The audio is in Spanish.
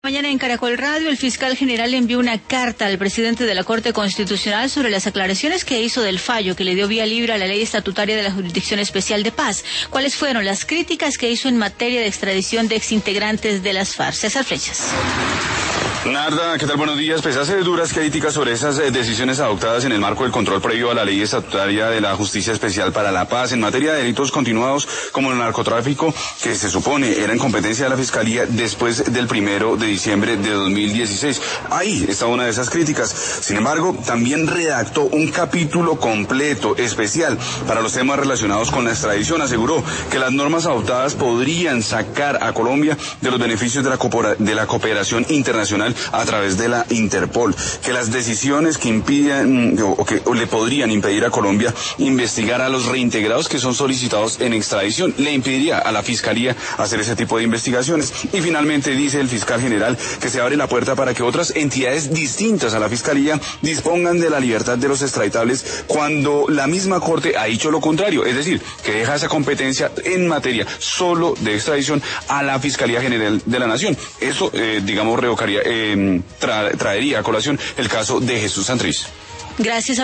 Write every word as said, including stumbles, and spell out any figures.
Mañana en Caracol Radio, el fiscal general envió una carta al presidente de la Corte Constitucional sobre las aclaraciones que hizo del fallo que le dio vía libre a la ley estatutaria de la Jurisdicción Especial de Paz. ¿Cuáles fueron las críticas que hizo en materia de extradición de exintegrantes de las FARC? César Flechas. Narda, ¿qué tal? Buenos días. Pues hace duras críticas sobre esas eh, decisiones adoptadas en el marco del control previo a la ley estatutaria de la Justicia Especial para la Paz en materia de delitos continuados como el narcotráfico, que se supone era en competencia de la Fiscalía después del primero de diciembre de dos mil dieciséis. Ahí está una de esas críticas. Sin embargo, también redactó un capítulo completo, especial, para los temas relacionados con la extradición. Aseguró que las normas adoptadas podrían sacar a Colombia de los beneficios de la, coopera- de la cooperación internacional a través de la Interpol, que las decisiones que impiden o que o le podrían impedir a Colombia investigar a los reintegrados que son solicitados en extradición, le impediría a la Fiscalía hacer ese tipo de investigaciones. Y finalmente dice el fiscal general que se abre la puerta para que otras entidades distintas a la Fiscalía dispongan de la libertad de los extraditables cuando la misma Corte ha dicho lo contrario, es decir, que deja esa competencia en materia solo de extradición a la Fiscalía General de la Nación. Eso, eh, digamos, revocaría, eh, tra- traería a colación el caso de Jesús Santrich. Gracias.